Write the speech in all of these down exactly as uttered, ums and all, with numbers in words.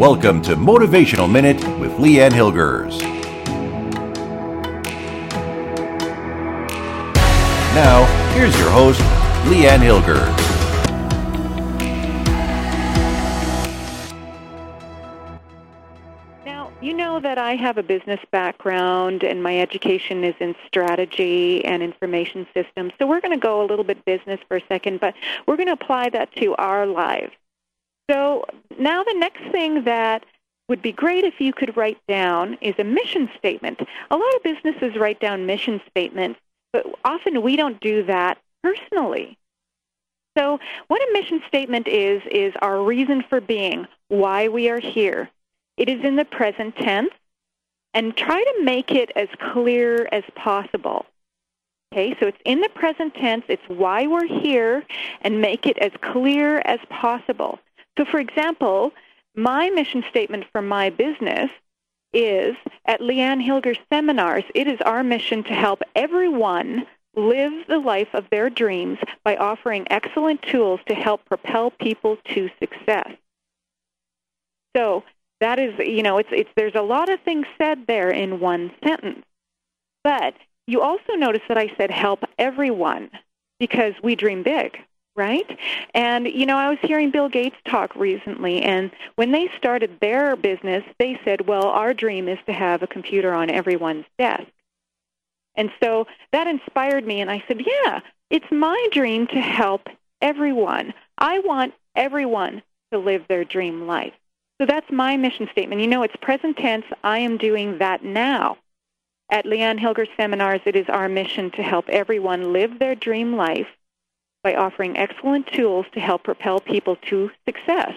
Welcome to Motivational Minute with Leanne Hilgers. Now, here's your host, Leanne Hilgers. Now, you know that I have a business background and my education is in strategy and information systems. So we're going to go a little bit business for a second, but we're going to apply that to our lives. So now the next thing that would be great if you could write down is a mission statement. A lot of businesses write down mission statements, but often we don't do that personally. So what a mission statement is, is our reason for being, why we are here. It is in the present tense, and try to make it as clear as possible. Okay, so it's in the present tense, it's why we're here, and make it as clear as possible. So, for example, my mission statement for my business is, at Leanne Hilgers Seminars, it is our mission to help everyone live the life of their dreams by offering excellent tools to help propel people to success. So that is, you know, it's it's there's a lot of things said there in one sentence. But you also notice that I said help everyone because we dream big. Right? And, you know, I was hearing Bill Gates talk recently, and when they started their business, they said, well, our dream is to have a computer on everyone's desk. And so that inspired me, and I said, yeah, it's my dream to help everyone. I want everyone to live their dream life. So that's my mission statement. You know, it's present tense. I am doing that now. At Leanne Hilgers Seminars, it is our mission to help everyone live their dream life by offering excellent tools to help propel people to success.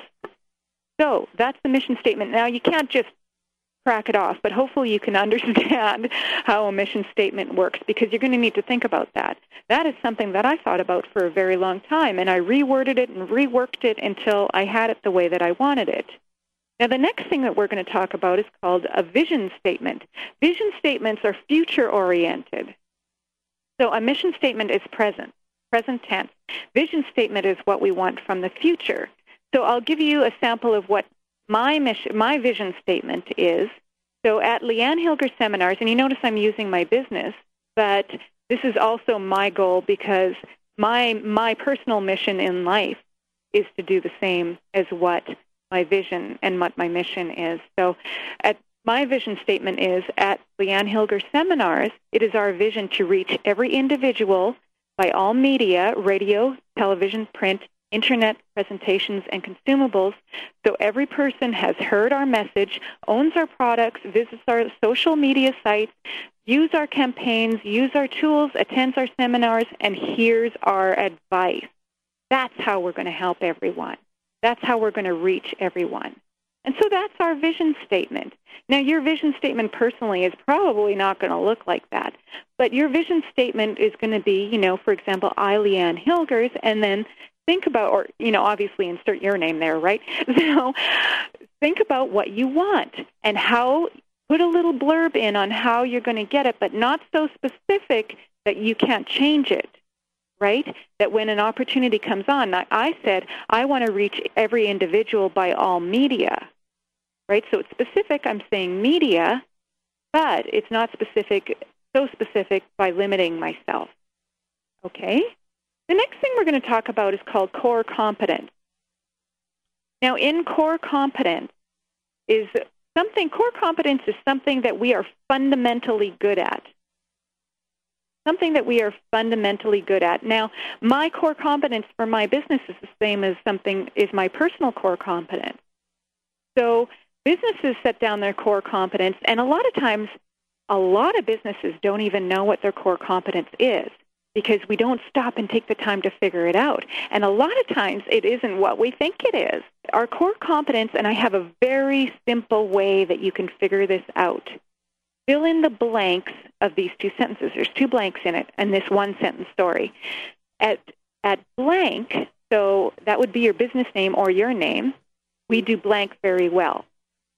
So that's the mission statement. Now, you can't just crack it off, but hopefully you can understand how a mission statement works because you're going to need to think about that. That is something that I thought about for a very long time, and I reworded it and reworked it until I had it the way that I wanted it. Now, the next thing that we're going to talk about is called a vision statement. Vision statements are future-oriented. So a mission statement is present. Present tense. Vision statement is what we want from the future. So I'll give you a sample of what my mission, my vision statement is. So at Leanne Hilgers Seminars, and you notice I'm using my business, but this is also my goal because my my personal mission in life is to do the same as what my vision and what my mission is. So at my vision statement is at Leanne Hilgers Seminars, it is our vision to reach every individual by all media, radio, television, print, internet, presentations, and consumables, so every person has heard our message, owns our products, visits our social media sites, use our campaigns, use our tools, attends our seminars, and hears our advice. That's how we're going to help everyone. That's how we're going to reach everyone. And so that's our vision statement. Now, your vision statement personally is probably not going to look like that. But your vision statement is going to be, you know, for example, I, Leanne Hilgers, and then think about, or, you know, obviously insert your name there, right? So think about what you want and how, put a little blurb in on how you're going to get it, but not so specific that you can't change it. Right? That when an opportunity comes on, I said, I want to reach every individual by all media. Right? So it's specific, I'm saying media, but it's not specific, so specific by limiting myself. Okay? The next thing we're going to talk about is called core competence. Now, in core competence is something, core competence is something that we are fundamentally good at. Something that we are fundamentally good at. Now, my core competence for my business is the same as something is my personal core competence. So businesses set down their core competence, and a lot of times, a lot of businesses don't even know what their core competence is because we don't stop and take the time to figure it out. And a lot of times, it isn't what we think it is. Our core competence, and I have a very simple way that you can figure this out. Fill in the blanks of these two sentences. There's two blanks in it, and this one sentence story. At at blank, so that would be your business name or your name, we do blank very well.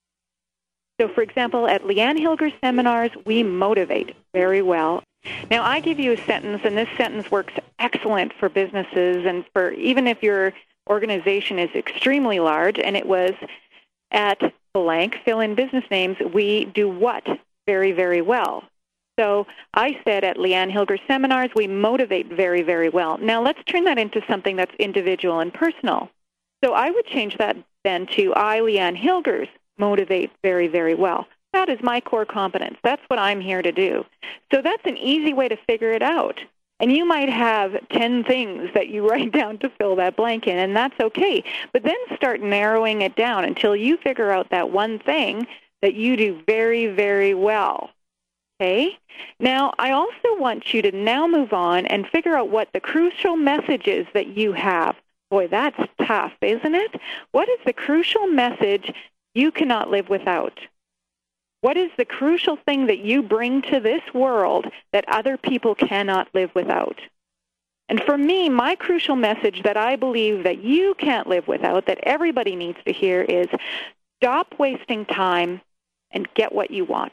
So, for example, at Leanne Hilgers Seminars, we motivate very well. Now, I give you a sentence, and this sentence works excellent for businesses and for even if your organization is extremely large, and it was, at blank, fill in business names, we do what very, very well. So I said at Leanne Hilger seminars, we motivate very, very well. Now let's turn that into something that's individual and personal. So I would change that then to I, Leanne Hilgers, motivate very, very well. That is my core competence. That's what I'm here to do. So that's an easy way to figure it out. And you might have ten things that you write down to fill that blank in, and that's okay. But then start narrowing it down until you figure out that one thing that you do very, very well. Okay? Now, I also want you to now move on and figure out what the crucial message is that you have. Boy, that's tough, isn't it? What is the crucial message you cannot live without? What is the crucial thing that you bring to this world that other people cannot live without? And for me, my crucial message that I believe that you can't live without, that everybody needs to hear, is stop wasting time and get what you want.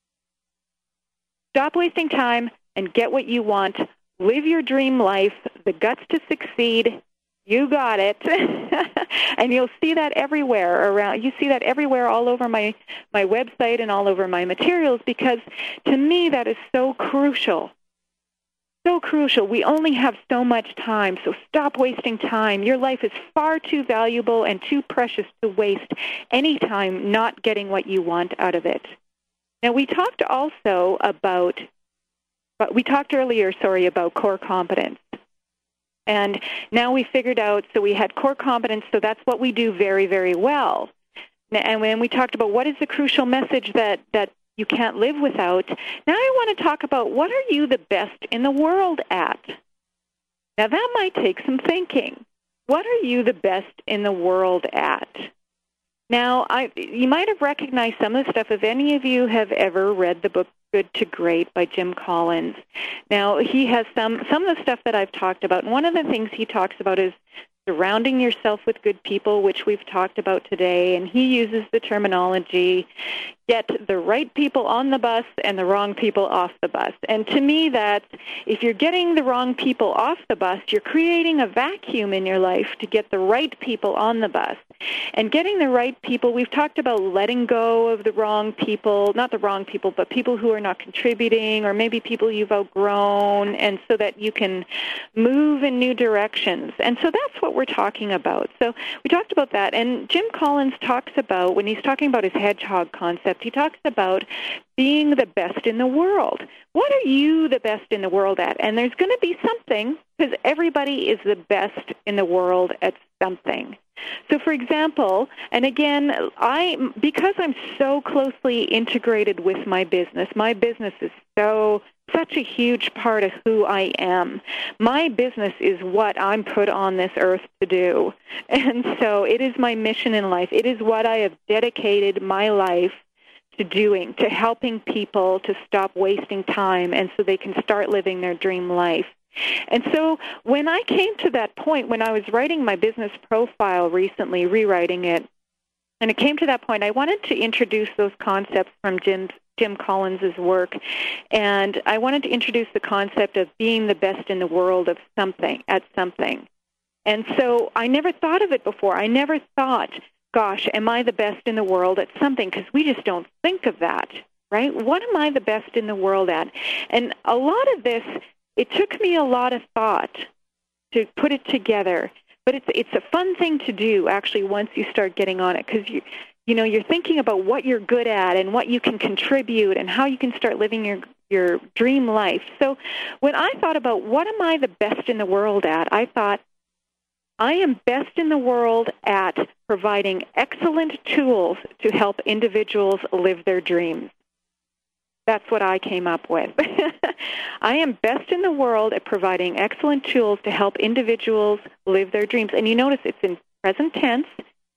Stop wasting time and get what you want. Live your dream life, the guts to succeed. You got it. And you'll see that everywhere around. You see that everywhere all over my, my website and all over my materials, because to me that is so crucial. So crucial. We only have so much time, so stop wasting time. Your life is far too valuable and too precious to waste any time not getting what you want out of it. Now, we talked also about, but we talked earlier, sorry, about core competence. And now we figured out, so we had core competence, so that's what we do very, very well. And when we talked about what is the crucial message that, that you can't live without, now I want to talk about what are you the best in the world at? Now that might take some thinking. What are you the best in the world at? Now, I, you might have recognized some of the stuff if any of you have ever read the book Good to Great by Jim Collins. Now, he has some, some of the stuff that I've talked about. And one of the things he talks about is surrounding yourself with good people, which we've talked about today. And he uses the terminology, get the right people on the bus and the wrong people off the bus. And to me, that's, if you're getting the wrong people off the bus, you're creating a vacuum in your life to get the right people on the bus. And getting the right people, we've talked about letting go of the wrong people, not the wrong people, but people who are not contributing, or maybe people you've outgrown, and so that you can move in new directions. And so that's what we're talking about. So we talked about that. And Jim Collins talks about, when he's talking about his hedgehog concept, he talks about being the best in the world. What are you the best in the world at? And there's going to be something, because everybody is the best in the world at something. So, for example, and again, I because I'm so closely integrated with my business, my business is so such a huge part of who I am. My business is what I'm put on this earth to do. And so it is my mission in life. It is what I have dedicated my life to doing, to helping people to stop wasting time and so they can start living their dream life. And so when I came to that point, when I was writing my business profile recently, rewriting it, and it came to that point, I wanted to introduce those concepts from Jim, Jim Collins' work, and I wanted to introduce the concept of being the best in the world of something, at something. And so I never thought of it before. I never thought, gosh, am I the best in the world at something? Because we just don't think of that, right? What am I the best in the world at? And a lot of this, it took me a lot of thought to put it together, but it's it's a fun thing to do actually once you start getting on it, because you you know you're thinking about what you're good at and what you can contribute and how you can start living your your dream life. So when I thought about what am I the best in the world at, I thought I am best in the world at providing excellent tools to help individuals live their dreams. That's what I came up with. I am best in the world at providing excellent tools to help individuals live their dreams. And you notice it's in present tense,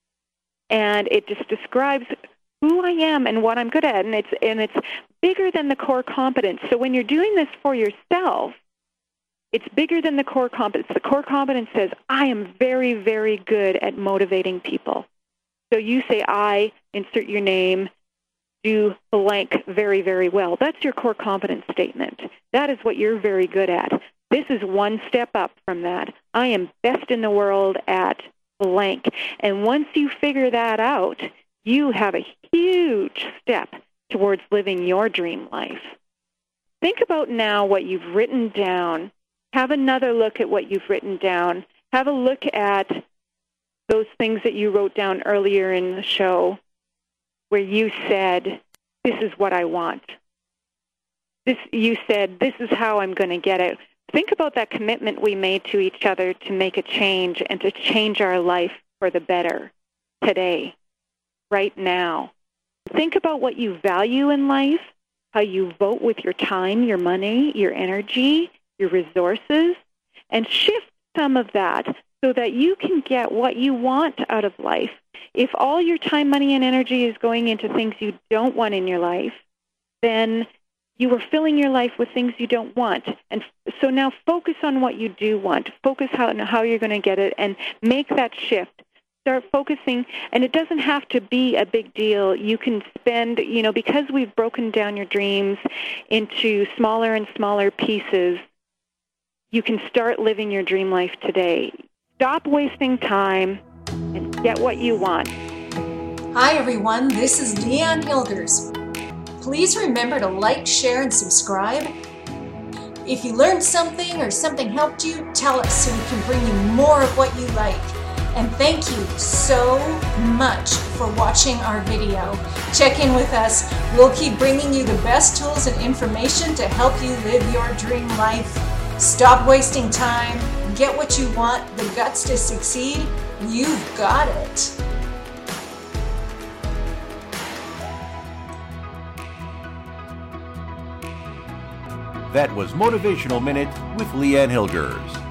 and it just describes who I am and what I'm good at, and it's and it's bigger than the core competence. So when you're doing this for yourself, it's bigger than the core competence. The core competence says, I am very, very good at motivating people. So you say, I, insert your name, do blank very, very well. That's your core competence statement. That is what you're very good at. This is one step up from that. I am best in the world at blank. And once you figure that out, you have a huge step towards living your dream life. Think about now what you've written down. Have another look at what you've written down. Have a look at those things that you wrote down earlier in the show where you said, this is what I want. This, you said, this is how I'm going to get it. Think about that commitment we made to each other to make a change and to change our life for the better today, right now. Think about what you value in life, how you vote with your time, your money, your energy, your resources, and shift some of that so that you can get what you want out of life. If all your time, money, and energy is going into things you don't want in your life, then you are filling your life with things you don't want. And so now focus on what you do want. Focus on how you're going to get it and make that shift. Start focusing, and it doesn't have to be a big deal. You can spend, you know, because we've broken down your dreams into smaller and smaller pieces, you can start living your dream life today. Stop wasting time and get what you want. Hi, everyone. This is Leanne Hilders. Please remember to like, share, and subscribe. If you learned something or something helped you, tell us so we can bring you more of what you like. And thank you so much for watching our video. Check in with us. We'll keep bringing you the best tools and information to help you live your dream life. Stop wasting time. Get what you want, the guts to succeed. You've got it. That was Motivational Minute with Leanne Hilders.